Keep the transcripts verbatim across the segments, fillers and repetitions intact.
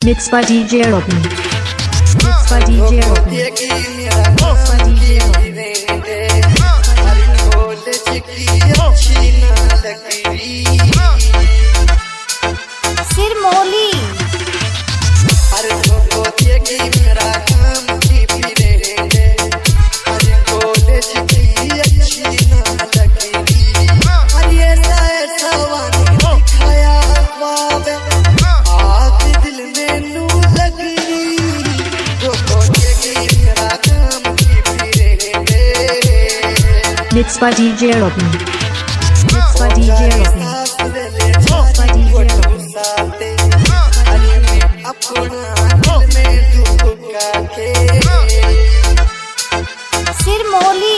Mixed by D J Robin. Mixed by D J Robin. Mixed by D J Robin. Sirmauli Mixed by D J Robin. Mixed by D J Robin. Mixed by D J Robin. Sirmauli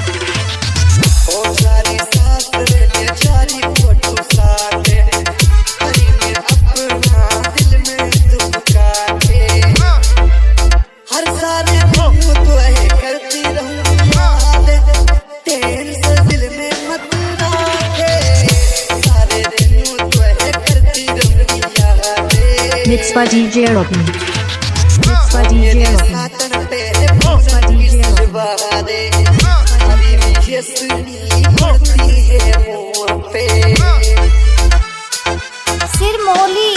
Mixed by D J Robin. Mixed by D J Robin. Mixed by D J Sirmauli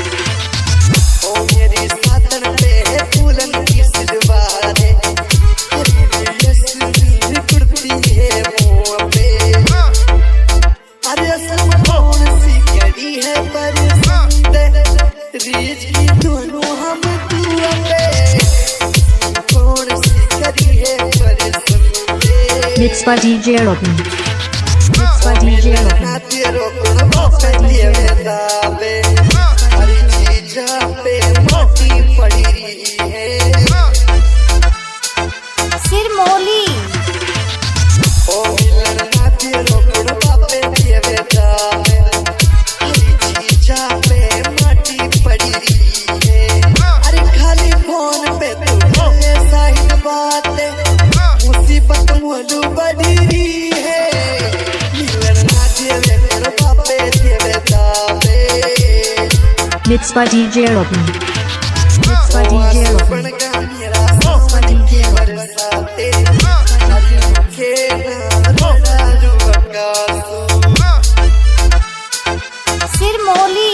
Mixed by D J Robin. Mixed by D J Robin. Sirmauli Mixed by D J Robin. Mixed by D J Robin. Mixed by D J Robin. Sirmauli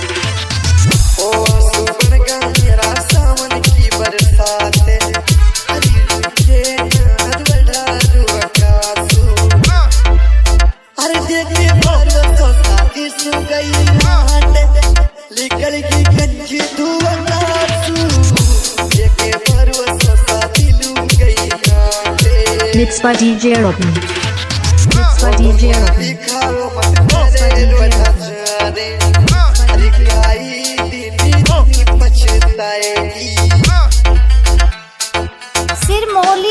Mixed by D J Robin. Mixed by D J Robin. Sirmauli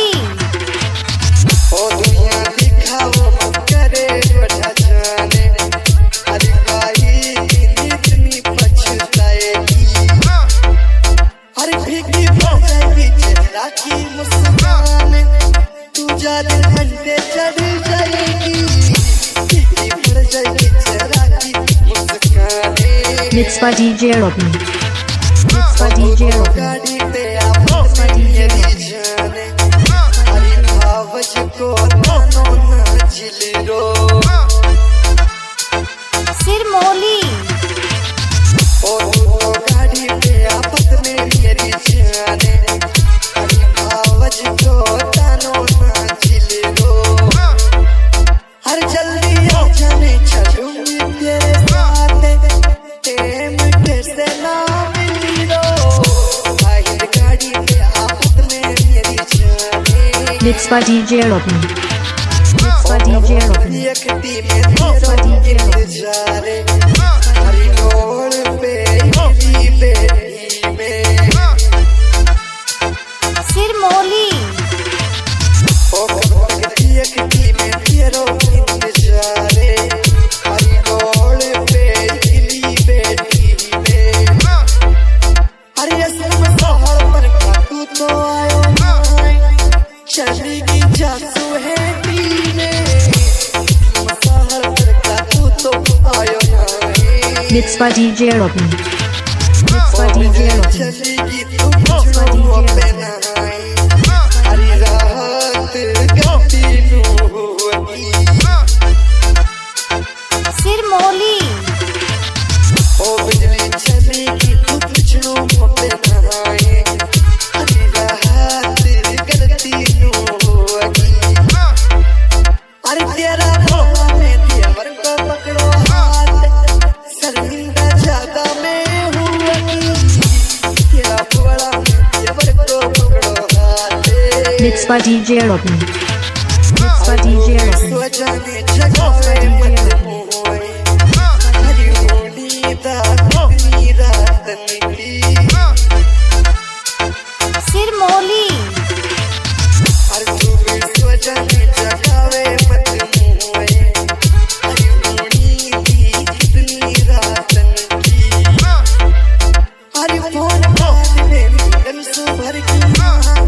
Mixed by D J Robin. Mixed by D J Robin. Mixed by D J Robin. Sirmauli Mixed by D J Robin. Mixed by D J Robin. Mixed by D J Robin. Sirmauli Mixed by D J Robin. Mixed by DJ Robin चलेगी तू बिछड़ों पे नहाए हरी रात गती नू होगी सिरमौली ओ बिजली चलेगी तू बिछड़ों पे नहाए हरी रात गती नू होगी अरे तेरा भला में देवर को पकड़ो हाथ शर्मिंदा ज्यादा में हुआ तेरा भला में देवर को पकड़ो हाथ Mixed by D J Robin. Mixed by D J Robin. स्वजाने जगावे मत मोए हरी होली दा कितनी रात निकली सिरमौली हर तू भी स्वजाने जगावे मत मोए हरी होली दी कितनी रात निकली हरी फोन कान में मिलन सो भर की